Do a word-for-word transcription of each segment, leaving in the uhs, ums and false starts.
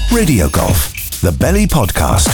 Radio Golf, the Belly Podcast.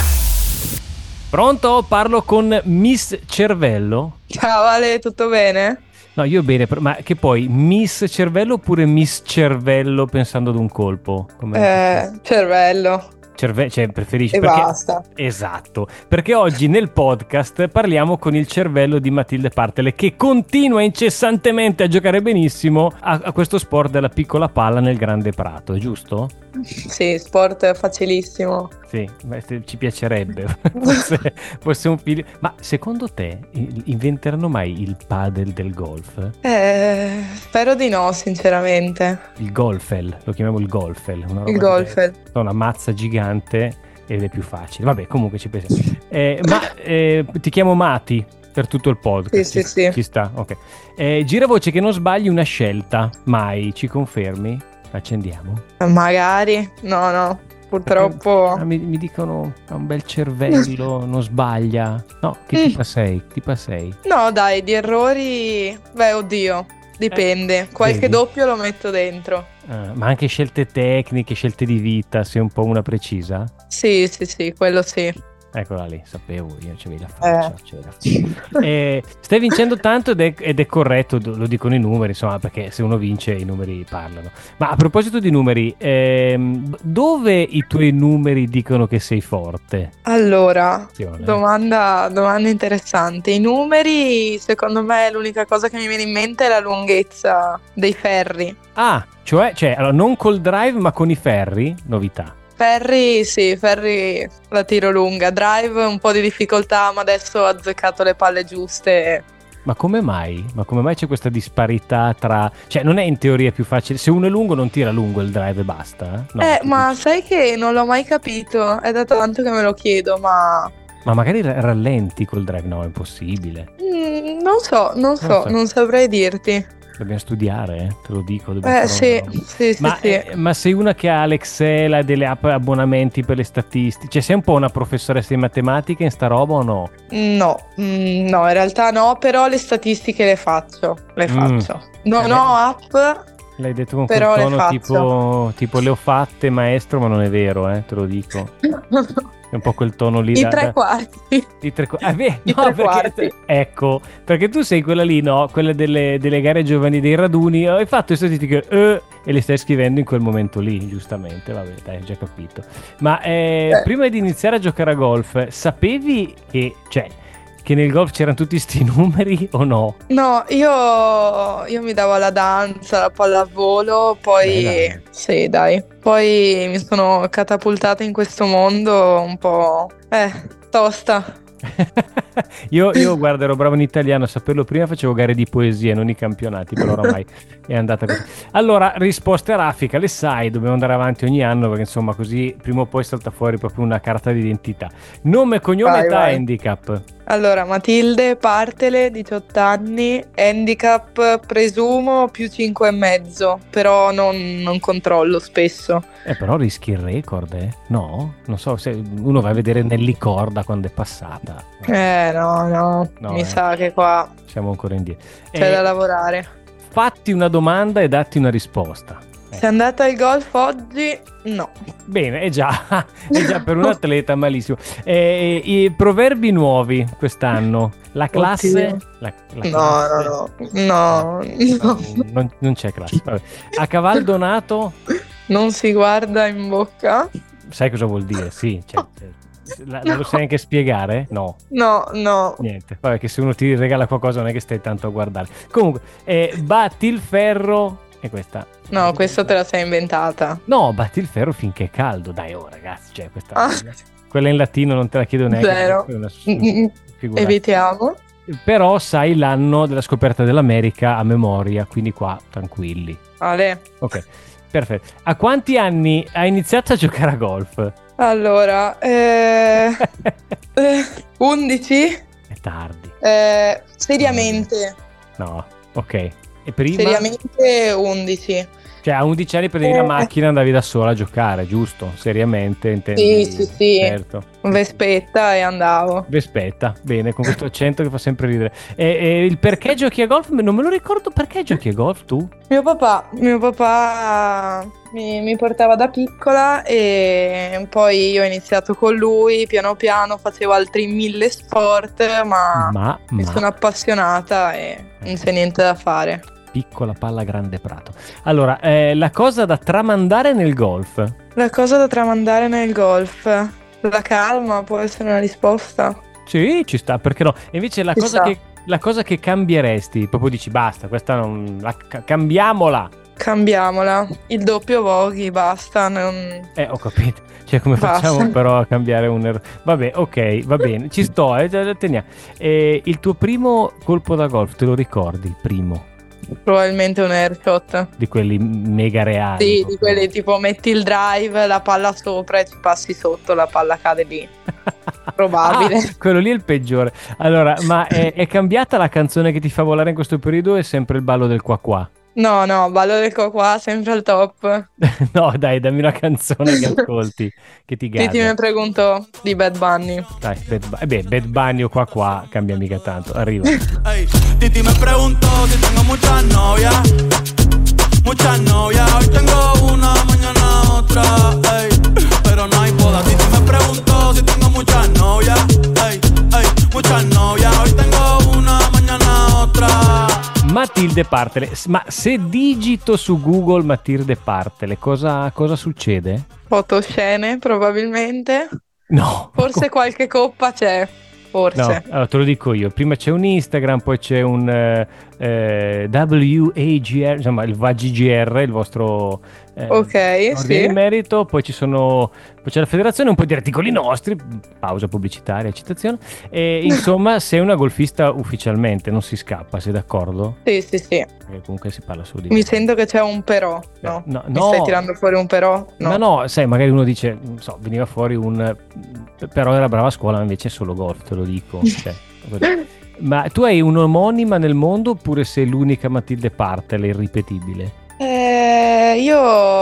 Pronto? Parlo con Miss Cervello? Ciao Ale, tutto bene? No, io bene, ma che poi Miss Cervello oppure Miss Cervello pensando ad un colpo? Come Eh, cervello. Cerve- cioè preferisci E perché... basta. Esatto, perché oggi nel podcast parliamo con il cervello di Matilde Partele, che continua incessantemente a giocare benissimo a, a questo sport della piccola palla nel grande prato, è giusto? Sì, sport facilissimo. Sì, beh, se- ci piacerebbe. Forse, forse un figlio. Ma secondo te i- inventeranno mai il padel del golf? Eh, spero di no, sinceramente. Il golfel, lo chiamiamo il golfel. Una roba Il di- golfel. Una mazza gigante ed è più facile. Vabbè, comunque ci pensiamo. Eh, ma eh, ti chiamo Mati per tutto il podcast. Sì, sì, Ci- sì. Ci sta, ok. Eh, gira voce che non sbagli una scelta, mai, ci confermi? Accendiamo. Magari. No, no. Purtroppo. Ah, mi, mi dicono ha un bel cervello, non sbaglia. No, che Mm. tipa sei? Tipa sei? No, dai, di errori. Beh, oddio. Dipende. Qualche vedi? doppio lo metto dentro. Ah, ma anche scelte tecniche, scelte di vita, sei un po' una precisa? Sì, sì, sì, quello sì. Eccola lì, sapevo io, c'avevi la faccia, Eh. c'avevi la faccia. Eh, stai vincendo tanto ed è, ed è corretto, lo dicono i numeri, insomma, perché se uno vince i numeri parlano. Ma a proposito di numeri, ehm, dove i tuoi numeri dicono che sei forte? Allora, Attenzione. domanda, domanda interessante. I numeri, secondo me, l'unica cosa che mi viene in mente è la lunghezza dei ferri. Ah, cioè, cioè allora, non col drive ma con i ferri, novità. Ferri, sì, Ferri la tiro lunga. Drive un po' di difficoltà, ma adesso ho azzeccato le palle giuste. Ma come mai? Ma come mai c'è questa disparità tra... Cioè, non è in teoria più facile? Se uno è lungo non tira lungo il drive e basta? eh? No, eh, tu ma dici- sai che non l'ho mai capito? È da tanto che me lo chiedo, ma Ma magari ra- rallenti col drive? No, è impossibile. mm, non so, non so, so. non saprei dirti. Dobbiamo studiare, eh? Te lo dico. dobbiamo Eh, fare sì, una roba. sì, sì, Ma, sì. eh, ma sei una che ha l'Excel, ha delle app abbonamenti per le statistiche? Cioè, sei un po' una professoressa di matematica in sta roba o no? No, mm, no, in realtà no, però le statistiche le faccio, le Mm. faccio. Non Eh, ho app. L'hai detto con Però quel le tono faccio. tipo, tipo le ho fatte, maestro, ma non è vero, eh? Te lo dico. È un po' quel tono lì I da... tre da- quarti. I tre quarti. Ah, beh, I no, tre perché- quarti. Ecco, perché tu sei quella lì, no? Quella delle, delle gare giovanili dei raduni. Hai fatto le statistiche eh, e le stai scrivendo in quel momento lì, giustamente. Vabbè, dai, ho già capito. Ma eh, Eh. prima di iniziare a giocare a golf, sapevi che, cioè, che nel golf c'erano tutti sti numeri o no? No, io, io mi davo alla danza, alla pallavolo, poi Beh, dai. sì, dai. Poi mi sono catapultata in questo mondo un po' eh, tosta. io, io guarda, ero bravo in italiano, a saperlo prima facevo gare di poesia, non i campionati, però oramai è andata così. Allora, risposte raffica, le sai, dobbiamo andare avanti ogni anno perché insomma così prima o poi salta fuori proprio una carta d'identità. Nome, cognome, Vai, età, vai. handicap. Allora, Matilde Partele, diciotto anni, handicap presumo più cinque e mezzo, però non, non controllo spesso. Eh, però rischi il record, eh? No? Non so, se uno va a vedere Nellicorda quando è passata. No, Eh, no, no, No, mi eh. sa che qua siamo ancora indietro. c'è Eh, da lavorare. Fatti una domanda e datti una risposta. Eh. Sei andata al golf oggi? No. Bene, è già, è già per un atleta malissimo. Eh, I proverbi nuovi quest'anno. La classe... Oddio. La, la No, classe- no, no, no, Non, non c'è classe. Vabbè. A caval donato, non si guarda in bocca? sai cosa vuol dire? Sì, cioè, cioè, la- non lo No. sai anche spiegare? No. No, no. Niente, vabbè, che se uno ti regala qualcosa non è che stai tanto a guardare. Comunque, eh, batti il ferro. E questa. No, questo te la sei inventata. No, batti il ferro finché è caldo. Dai, oh ragazzi, cioè questa. Ah. Quella in latino non te la chiedo neanche. Zero. è una- Mm, figurati. Evitiamo. Però sai l'anno della scoperta dell'America a memoria, quindi qua tranquilli. Ale. Ok, perfetto. A quanti anni hai iniziato a giocare a golf? Allora, eh, eh, undici? È tardi. Eh, seriamente. No, ok. E prima? Seriamente undici. Cioè a undici anni prendevi Eh. la macchina e andavi da sola a giocare, giusto? Seriamente intendi? Sì, sì, sì. Certo. Vespetta e andavo. Vespetta, bene, con questo accento che fa sempre ridere. E, e il perché giochi a golf? Non me lo ricordo, perché giochi a golf tu? Mio papà, mio papà mi, mi portava da piccola e poi io ho iniziato con lui, piano piano facevo altri mille sport, ma Ma, mi ma, sono appassionata e non c'è niente da fare. piccola palla grande prato. Allora, eh, la cosa da tramandare nel golf? La cosa da tramandare nel golf, la calma può essere una risposta. Sì, ci sta, perché no? E invece la Ci cosa sta. che, la cosa che cambieresti, proprio dici basta, questa non... la- ca- cambiamola. Cambiamola, il doppio voghi, basta. Non... Eh, ho capito. Cioè, come Basta. facciamo però a cambiare un errore? Vabbè, ok, va bene, ci sto, eh, già- teniamo. Eh, il tuo primo colpo da golf, te lo ricordi? Il primo? Probabilmente un airshot. Di quelli mega reali. Sì, proprio. di quelli tipo metti il drive, la palla sopra e ci passi sotto, la palla cade lì. Probabile. Ah, quello lì è il peggiore. Allora, ma è, è cambiata la canzone che ti fa volare in questo periodo o è sempre il ballo del qua qua? No, no, ballo del qua qua, sempre al top. No, dai, dammi una canzone che ascolti, che ti Titi mi gasa. preguntò di Bad Bunny. Dai, Bad, Bu- eh beh, Bad Bunny o qua qua cambia mica tanto. Arriva. Ey, Titi me preguntó si tengo muchas novias, muchas novias. Hoy tengo una, mañana otra, ey, pero no hay boda. Titi me preguntó si tengo muchas novias, ey, ey, muchas novias. Hoy tengo una, mañana otra. Matilde Partele. S- Ma se digito su Google Matilde Partele, cosa, cosa succede? Fotoscene, probabilmente. No. Forse qualche coppa c'è. No, Forse. allora te lo dico io. Prima c'è un Instagram, poi c'è un eh, eh, W A G R, insomma il V A G G R, il vostro eh, Ok, ordine sì. di merito. Poi ci sono, poi c'è la federazione, un po' di articoli nostri, pausa pubblicitaria, citazione. E insomma, sei una golfista ufficialmente, non si scappa, sei d'accordo? Sì, sì, sì. Perché comunque si parla solo di Mi sento che c'è un però. Eh, No. no, Mi no. stai tirando fuori un però? No. Ma no, sai, magari uno dice, non so, veniva fuori un... però era brava a scuola, ma invece è solo golf, te lo dico. Cioè, ma tu hai un'omonima nel mondo oppure sei l'unica Matilde Partele irripetibile? Eh, io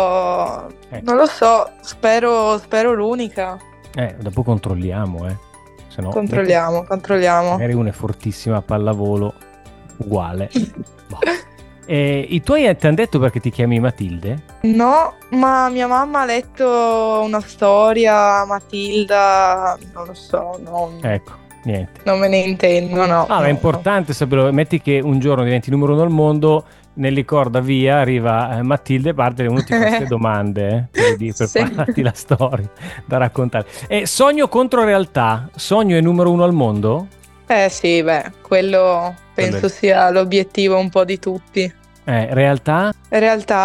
Eh. non lo so, spero, spero l'unica. Eh, dopo controlliamo, eh. Se no, Controlliamo, controlliamo. magari una è fortissima a pallavolo, uguale. Boh. E i tuoi ti hanno detto perché ti chiami Matilde? No, ma mia mamma ha letto una storia, Matilda, non lo so, non, Ecco, niente. non me ne intendo, no. Ah, ma no, è importante saperlo. Metti che un giorno diventi numero uno al mondo, nel ricorda via, arriva eh, Matilde Partele, uno ti fa queste domande eh, per, di- per Sì. farti la storia da raccontare. E sogno contro realtà, sogno è numero uno al mondo? no. Eh sì, beh, quello penso Quello è- sia l'obiettivo un po' di tutti. Eh, realtà? In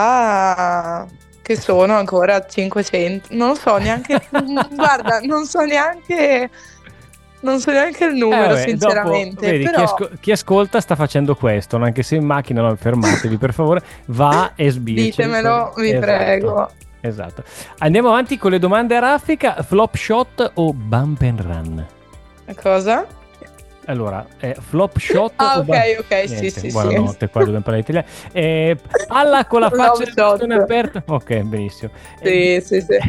realtà che sono ancora cinquecento, non lo so neanche, guarda, non so neanche, non so neanche il numero Eh, vabbè, sinceramente, dopo, vedi, chi, però asco- chi ascolta sta facendo questo, no? Anche se in macchina, no, fermatevi per favore, va e sbirci. ditemelo, vi Esatto. prego. Esatto. Andiamo avanti con le domande a raffica. Flop shot o bump and run? Cosa? Allora, eh, flop shot Ah, o ok, bump- ok, sì, Niente, sì, buonanotte, qua dobbiamo parlare italiano. Eh, palla con la Flop faccia del shot. bastone aperto. Ok, benissimo. Eh, Sì, sì, sì.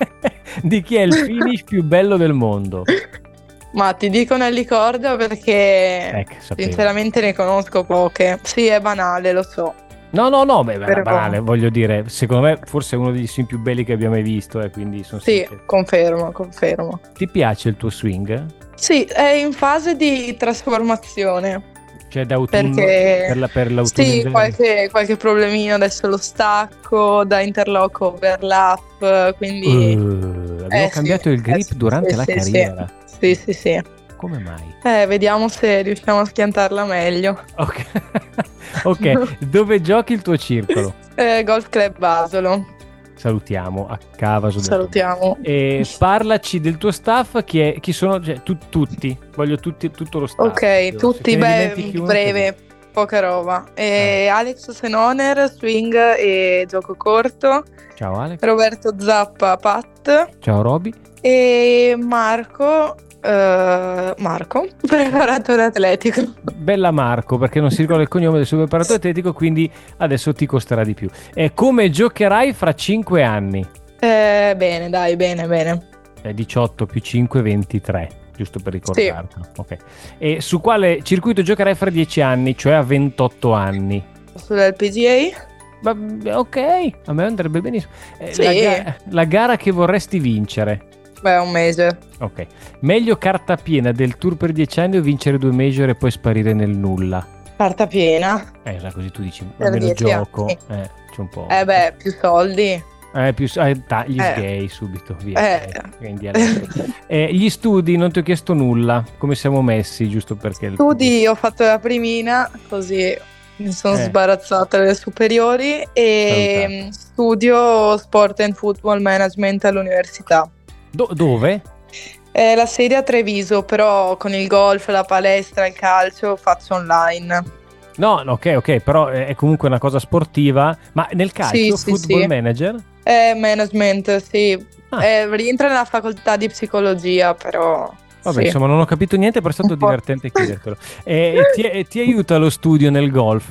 di chi è il finish più bello del mondo? Ma ti dico nel ricordo perché Ecco, sapevo. sinceramente ne conosco poche. Sì, è banale, lo so. No, no, no, beh, beh, Però- banale, voglio dire, secondo me forse è uno degli swing più belli che abbiamo mai visto, eh, quindi sono Sì, sincero. confermo, confermo. Ti piace il tuo swing? Sì, è in fase di trasformazione. Cioè d'autunno Perché per, la, per l'autunno sì, inverno? qualche, qualche problemino, adesso lo stacco, da interlock overlap, quindi Uh, abbiamo Eh, cambiato sì, il grip eh, sì, durante sì, la sì, carriera. sì, sì, sì. Come mai? Eh, vediamo se riusciamo a schiantarla meglio. Ok, ok. Dove giochi il tuo circolo? Eh, Golf Club Basolo, Salutiamo a Cavaso del salutiamo. E parlaci del tuo staff, chi, è, chi sono, cioè, tu- tutti, voglio tutti, tutto lo staff. Ok, Se tutti, te ne beh, dimentichi uno, breve, poca roba. E Eh. Alex Senoner, swing e gioco corto. te- Ciao Alex, Roberto Zappa, pat. ciao Roby. E Marco, Uh, Marco, preparatore atletico. Bella Marco, perché non si ricorda il cognome del suo preparatore atletico, quindi adesso ti costerà di più. E come giocherai fra cinque anni? Eh, bene, dai, bene, bene. È diciotto più cinque, ventitré, giusto per ricordarlo. Sì. Ok. E su quale circuito giocherai fra dieci anni, cioè a ventotto anni? Sull'L P G A? Vabbè, ok, a me andrebbe benissimo. Eh, sì. la, ga- la gara che vorresti vincere? Beh, un mese. Ok. Meglio carta piena del tour per dieci anni o vincere due major e poi sparire nel nulla? Carta piena. Eh, così tu dici, per almeno gioco. Anni. Eh, c'è un po'. Eh beh, più soldi. Eh, più eh, tagli eh. gay subito, via. Eh. Eh, in dialetto. eh, gli studi, non ti ho chiesto nulla. Come siamo messi, giusto perché... Studi, ho fatto la primina, così mi sono Eh. sbarazzata dalle superiori e Salutare. studio sport and football management all'università. Do- dove? È la sede a Treviso, però con il golf, la palestra, il calcio faccio online. No, no, ok, ok, però è comunque una cosa sportiva. Ma nel calcio, Sì, sì, football sì. manager? È management, sì. Ah. Eh, rientra nella facoltà di psicologia, però... Vabbè, sì. insomma, non ho capito niente, però è stato Un po'. divertente chiedertelo. E ti, ti aiuta lo studio nel golf?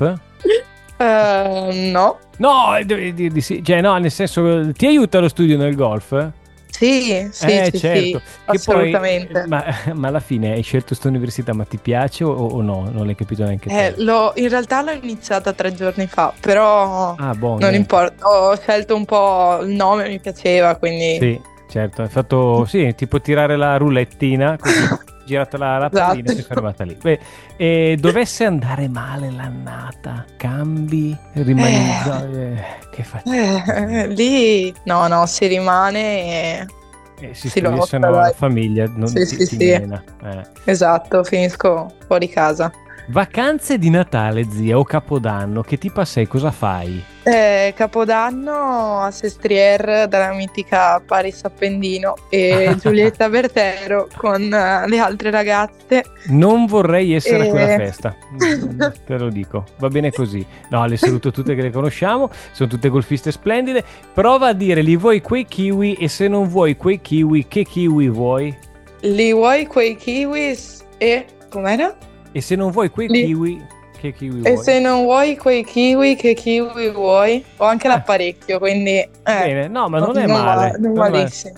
Eh, no. No, di, di, di, sì. Cioè, no, nel senso, ti aiuta lo studio nel golf? Sì, sì, eh, sì, certo. sì, Che assolutamente. Poi, ma, ma alla fine hai scelto questa università, ma ti piace o, o no? Non l'hai capito neanche Eh, te? l'ho- in realtà l'ho iniziata tre giorni fa, però Ah, boh, non niente. importa. Ho scelto un po' il nome, mi piaceva, quindi... Sì, certo, hai fatto, sì, tipo tirare la roulettina, così, girata la, la pallina e Esatto. si è fermata lì. Beh, e dovesse andare male l'annata, cambi, rimani in Eh. zona- eh, che fatica. Eh, lì no, no, si rimane e... Eh, si si studia, lotta, se no dai. la famiglia non Sì, ti, sì, ti sì. mena. Eh. Esatto, finisco fuori casa. Vacanze di Natale, zia, o Capodanno, che tipo sei? Cosa fai? Eh, Capodanno a Sestriere dalla mitica Paris Appendino e Giulietta Bertero con eh, le altre ragazze. Non vorrei essere a Eh. quella festa, Mm, te lo dico, va bene così. No, le saluto tutte che le conosciamo, sono tutte golfiste splendide. Prova a dire, li vuoi quei kiwi e se non vuoi quei kiwi, che kiwi vuoi? Li vuoi quei kiwis e... com'era? E se non vuoi quei Li- kiwi, che kiwi E vuoi? se non vuoi quei kiwi, che kiwi vuoi? Ho anche l'apparecchio, quindi... Eh, Bene, no, ma non è va- male. non non è male. malissimo.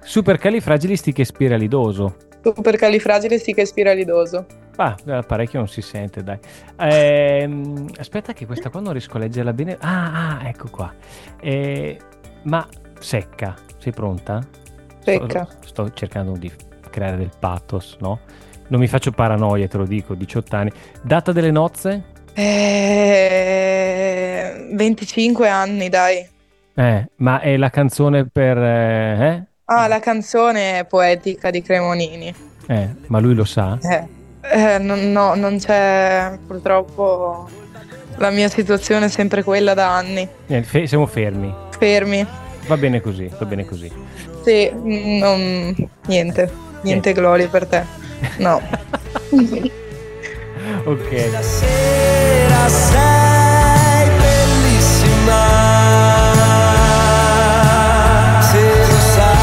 Supercalifragilistichespiralidoso. Supercalifragilistichespiralidoso. Ah, parecchio non si sente, dai. Ehm, aspetta che questa qua non riesco a leggerla bene. Ah, ah, ecco qua. Eh, ma secca, sei pronta? Secca. Sto, sto cercando di creare del pathos, no? Non mi faccio paranoia, te lo dico, diciotto anni. Data delle nozze? Eh, venticinque anni, dai. Eh, ma è la canzone per... Eh? eh? Ah, la canzone poetica di Cremonini. Eh, ma lui lo sa? Eh, eh, non, no, non c'è purtroppo. La mia situazione è sempre quella da anni. Eh, fe- siamo fermi. Fermi. Va bene così, va bene così. Sì, non, niente. Niente gloria per te. No. Ok. Stasera sei bellissima. Se lo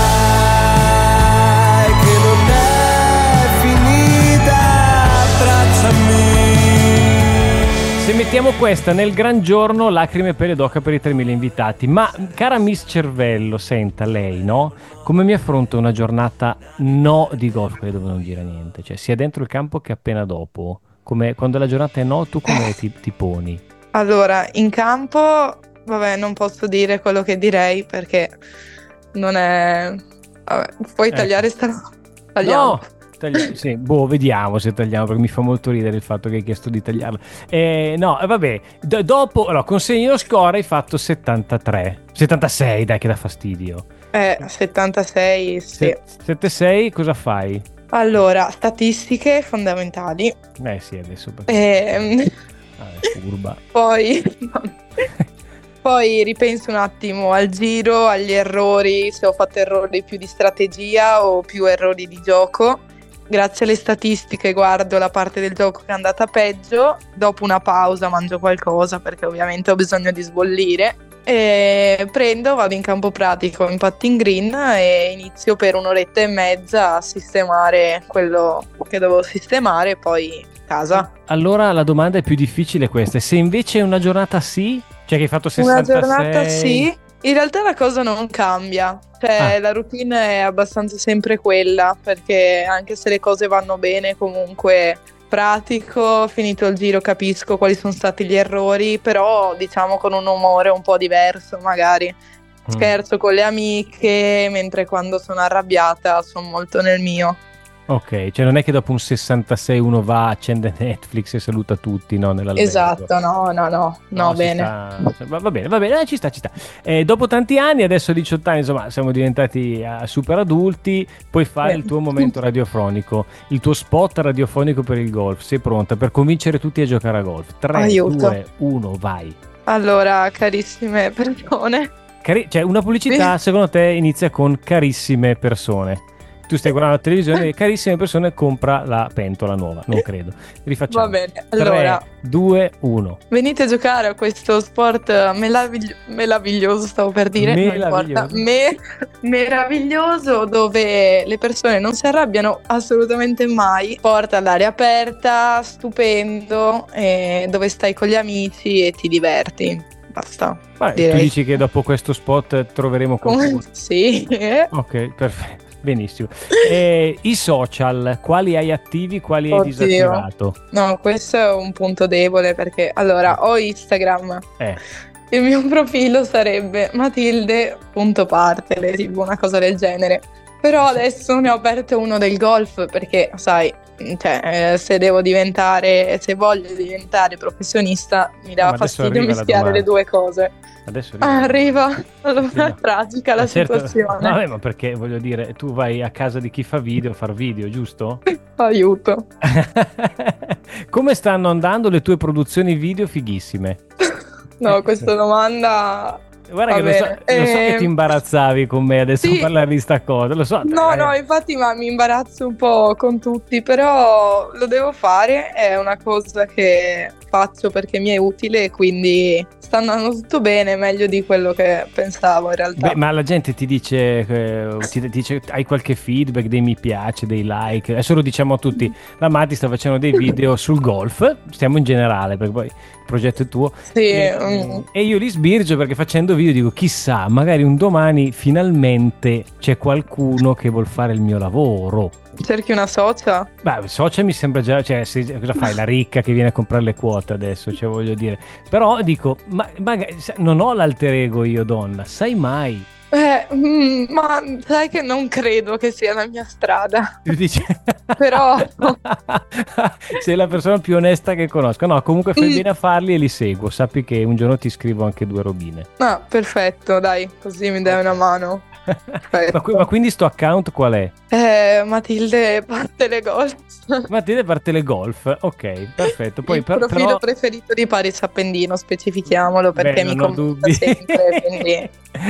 sai che non è finita, abbracciami. Se mettiamo questa nel gran giorno, lacrime per le d'oca per i tremila invitati. Ma cara Miss Cervello, senta lei, no? Come mi affronta una giornata no di golf, quelle dove non gira niente, cioè sia dentro il campo che appena dopo. Come quando la giornata è no, tu come ti, ti poni? Allora, in campo, vabbè, non posso dire quello che direi perché non è... Vabbè, puoi Ecco. tagliare sta roba? Tagliamo. No! Taglia- sì, boh, vediamo se tagliamo, perché mi fa molto ridere il fatto che hai chiesto di tagliarla. Eh, no, eh, vabbè, do- dopo, allora, consegni lo score, hai fatto settantatré. settantasei, dai, che dà fastidio. Eh, settantasei, sì. Se- settantasei, cosa fai? Allora, statistiche fondamentali. Eh sì, adesso perché... Ehm, Ah, è furba. poi, poi ripenso un attimo al giro, agli errori, se ho fatto errori più di strategia o più errori di gioco. Grazie alle statistiche guardo la parte del gioco che è andata peggio. Dopo una pausa mangio qualcosa perché ovviamente ho bisogno di sbollire. e prendo, vado in campo pratico in putting green e inizio per un'oretta e mezza a sistemare quello che dovevo sistemare, poi casa. Allora la domanda è più difficile questa, se invece una giornata sì, cioè che hai fatto sessantasei... Una giornata sì, in realtà la cosa non cambia, cioè Ah. la routine è abbastanza sempre quella, perché anche se le cose vanno bene comunque pratico, finito il giro capisco quali sono stati gli errori, però diciamo con un umore un po' diverso magari. Mm. Scherzo con le amiche, mentre quando sono arrabbiata sono molto nel mio. Ok, cioè non è che dopo un sessantasei uno va, accende Netflix e saluta tutti, no? Nell'albergo. Esatto, no, no, no, no, si bene. sta- va, va bene, va bene, eh, ci sta, ci sta. Eh, dopo tanti anni, adesso a diciotto anni, insomma, siamo diventati eh, super adulti, puoi fare Eh. il tuo momento radiofonico, il tuo spot radiofonico per il golf. Sei pronta per convincere tutti a giocare a golf? tre, Aiuto. due, uno, vai. Allora, carissime persone, Cari- cioè, una pubblicità, secondo te, inizia con carissime persone. Tu stai guardando la televisione e carissime persone compra la pentola nuova, non credo. Rifacciamo. va bene. Allora, tre, due, uno. venite a giocare a questo sport meravigli- meraviglioso, stavo per dire, non importa. Meraviglioso. Me- meraviglioso, dove le persone non si arrabbiano assolutamente mai. Porta all'aria aperta, stupendo, e dove stai con gli amici e ti diverti. Basta. Vai, tu direi. dici che dopo questo spot troveremo qualcuno. Come- Sì. Ok, perfetto, benissimo. E i social, quali hai attivi, quali hai Oddio. disattivato? No, questo è un punto debole perché allora ho Instagram. Eh, Il mio profilo sarebbe matilde.partele, tipo una cosa del genere. Però adesso ne ho aperto uno del golf perché, sai, cioè, eh, se devo diventare, se voglio diventare professionista, mi dà ma adesso fastidio arriva la mischiare le domanda. due cose. adesso Ah, arriva. arriva, allora Sì, no. è tragica la Ma certo- situazione. Vabbè, ma perché voglio dire, tu vai a casa di chi fa video a far video, giusto? Aiuto. Come stanno andando le tue produzioni video fighissime? No, questa domanda... Guarda Va che lo so, bene. lo so che Ehm, ti imbarazzavi con me adesso sì. a parlare di sta cosa, lo so. No, eh, no, infatti ma mi imbarazzo un po' con tutti, però lo devo fare, è una cosa che faccio perché mi è utile e quindi sta andando tutto bene, meglio di quello che pensavo in realtà. Beh, ma la gente ti dice, eh, ti ti dice, hai qualche feedback, dei mi piace, dei like? Adesso lo diciamo a tutti. La Mati sta facendo dei video sul golf, stiamo in generale perché poi il progetto è tuo. Sì, E, mm, e io li sbirgio perché facendo video dico, chissà, magari un domani finalmente c'è qualcuno che vuol fare il mio lavoro. cerchi una socia? Beh, social mi sembra già, cioè, se- cosa fai? La ricca che viene a comprare le quote adesso, cioè voglio dire. Però dico, ma, magari- non ho l'alter ego io donna, sai mai? Eh, mm, ma sai che non credo che sia la mia strada. Tu dici... Però- sei la persona più onesta che conosco. No, comunque fai Mm. bene a farli e li seguo. Sappi che un giorno ti scrivo anche due robine. Ah, perfetto, dai, così mi dai una mano. ma, qui- ma quindi sto account qual è? Eh, Matilde parte le golf. Matilde parte le golf. Ok, perfetto. Poi Il per- profilo però... preferito di Paris Appendino, specifichiamolo perché Beh, mi non ho commenta dubbi. sempre, quindi...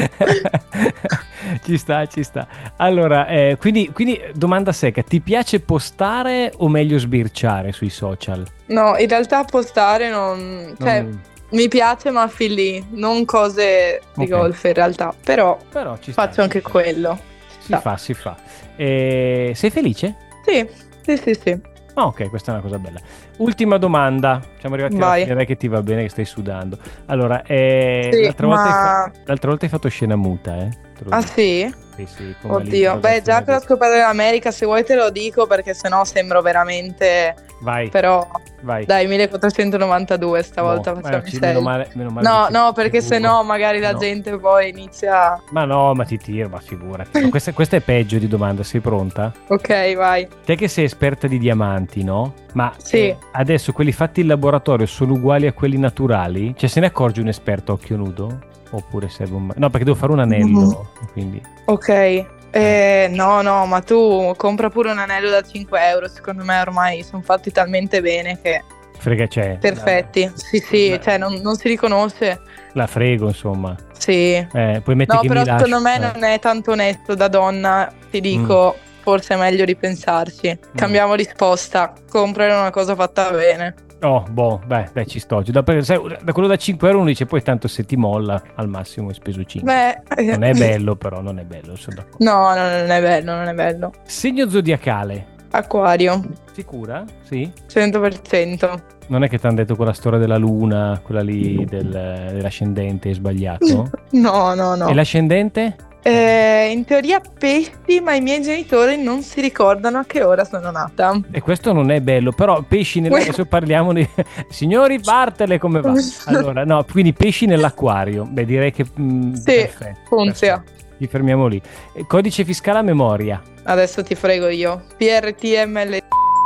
ci sta, ci sta. Allora, eh, quindi, quindi domanda secca, ti piace postare o meglio sbirciare sui social? No, in realtà postare non... cioè, Non- mi piace ma fin lì, non cose di Ok. golf in realtà, però Però ci sta, faccio ci anche sta. quello. Si sta. fa, si fa. Eh, sei felice? Sì, sì, sì, sì. Ah, ok, questa è una cosa bella. Ultima domanda. Siamo arrivati alla Vai. fine, dai che ti va bene, che stai sudando. Allora, eh, Sì, l'altra, volta hai ma- fa- l'altra volta hai fatto scena muta, eh? Te lo Ah dico. sì? Sì, sì, come Oddio, beh, già che l'ho l'interrogazione. scoperto dell'America, se vuoi te lo dico perché sennò sembro veramente... Vai, Però, vai. dai, millequattrocentonovantadue stavolta No, facciamo ma i ci- sei. meno male, meno male No, che ci- no, perché sicuro. sennò magari la No. gente poi inizia... Ma no, ma ti tiro, ma figurati. Ma questa, questa è peggio di domanda, sei pronta? Ok, vai. Te che sei esperta di diamanti, no? Ma Sì. eh, adesso quelli fatti in laboratorio sono uguali a quelli naturali? Cioè se ne accorge un esperto a occhio nudo? Oppure serve un... No, perché devo fare un anello, quindi... Ok. Eh, no, no, ma tu compra pure un anello da cinque euro, secondo me ormai sono fatti talmente bene che Frega c'è. perfetti. Sì, sì, Beh. cioè non, non si riconosce. La frego, insomma. Sì. Eh, poi metti No, che però mi lasci. secondo me eh. non è tanto onesto da donna, ti dico, forse è meglio ripensarci. Cambiamo risposta, comprare una cosa fatta bene. Oh, boh, beh, dai, ci sto. Da, perché, sai, da quello da cinque euro uno dice poi tanto se ti molla al massimo hai speso cinque. Beh, Non è bello però, non è bello, sono d'accordo. No, no, non è bello, non è bello. Segno zodiacale. Acquario, Sicura? Sì? cento per cento. Non è che ti hanno detto quella storia della luna, quella lì del, dell'ascendente, è sbagliato? No, no, no. E l'ascendente? Eh, in teoria pesci, ma i miei genitori non si ricordano a che ora sono nata. E questo non è bello, però pesci nella... adesso parliamo di... Signori Bartele, come va? Allora, no, quindi pesci nell'acquario. Beh, direi che... Mh, Sì, perfetto, funziona. perfetto. Ci fermiamo lì. Eh, Codice fiscale a memoria. Adesso ti frego io. P R T M L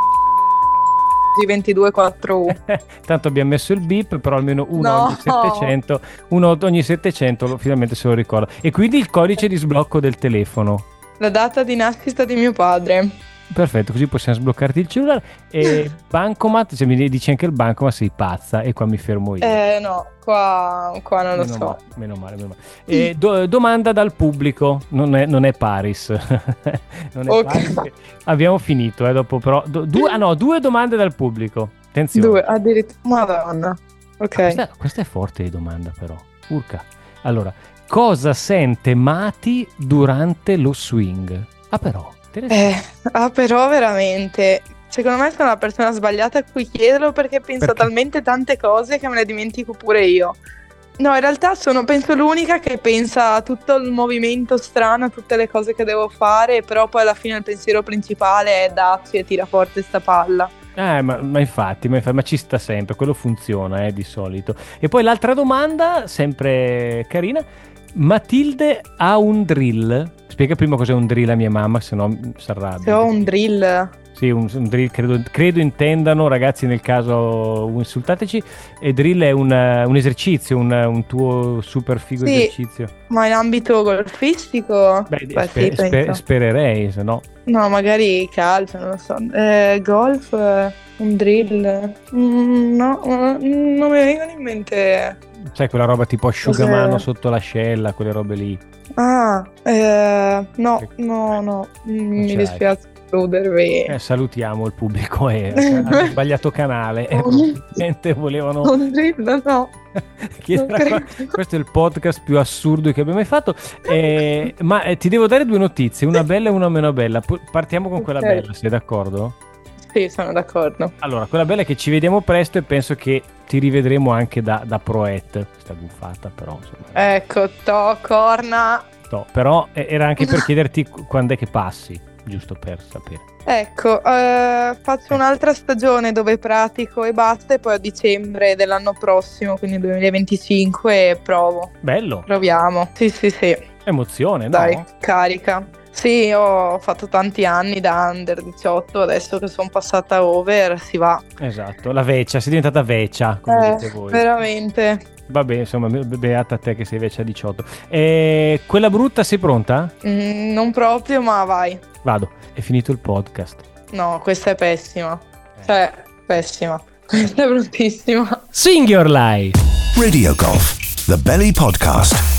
ventidue quattro U. Tanto abbiamo messo il beep, però almeno uno No. ogni settecento, uno ogni settecento lo- finalmente se lo ricorda. E quindi il codice di sblocco del telefono. La data di nascita di mio padre. Perfetto, così possiamo sbloccarti il cellulare. E bancomat, se mi dici anche il bancomat sei pazza e qua mi fermo io. Eh no, qua, qua non lo Meno so. male, meno male, meno male. E do- domanda dal pubblico, non è, non è Paris. Non è Ok. Paris. Abbiamo finito, eh, dopo però... do- due, ah no, due domande dal pubblico. Attenzione. Due, addirittura. Madonna. Ok. Questa, questa è forte di domanda però. Urca. Allora, cosa sente Mati durante lo swing? Ah però, interessante. Eh, ah, però veramente. Secondo me sono la persona sbagliata a cui chiederlo perché penso Perché? a talmente tante cose che me le dimentico pure io. No, in realtà sono, penso, l'unica che pensa a tutto il movimento strano, a tutte le cose che devo fare, però poi alla fine il pensiero principale è dazzi e tira forte sta palla. Eh, ma, ma infatti, ma, infatti, ma ci sta sempre, quello funziona eh, di solito. E poi l'altra domanda, sempre carina. Matilde ha un drill? Spiega prima cos'è un drill a mia mamma, se no si arrabbia. Se ho un drill. Sì, un, un drill credo, credo intendano, ragazzi, nel caso insultateci. E drill è un, un esercizio, un, un tuo super figo Sì. esercizio. Ma in ambito golfistico? Beh, Beh, sper- sì, sper- penso. spererei, se no. No, magari calcio, non lo so. Eh, golf, eh, un drill. Mm, no, eh, non mi vengono in mente. Sai quella roba tipo asciugamano Cos'è? sotto l'ascella, quelle robe lì. Ah, eh, no, no, no. Mm, mi ce l'hai. dispiace escludervi. Eh, salutiamo il pubblico, eh, hanno sbagliato canale. Eh, probabilmente volevano Un drill, no. chiedere non qua- credo. questo è il podcast più assurdo che abbiamo mai fatto. Eh, ma eh, ti devo dare due notizie, una bella e una meno bella. Pu- partiamo con quella Ok. bella, sei d'accordo? Sì, sono d'accordo. Allora, quella bella è che ci vediamo presto e penso che ti rivedremo anche da, da Proet. Questa buffata, però. Insomma, Ecco, to, corna. no, però eh, era anche per chiederti qu- quando è che passi, giusto per sapere. Ecco, eh, faccio un'altra stagione dove pratico e basta e poi a dicembre dell'anno prossimo, quindi duemilaventicinque, provo. Bello, Proviamo. Sì, sì, sì. emozione, no? Dai, carica. Sì, ho fatto tanti anni da under diciotto, adesso che sono passata over si va. Esatto, la veccia, sei diventata veccia, come Eh, dite voi. veramente. Vabbè, insomma, be- beata te che sei vecchia a diciotto. E quella brutta, sei pronta? Mm, non proprio, ma vai. Vado, è finito il podcast. No, questa è pessima. Cioè, pessima. Questa è bruttissima. Sing your life! Radio Golf, the Belly Podcast.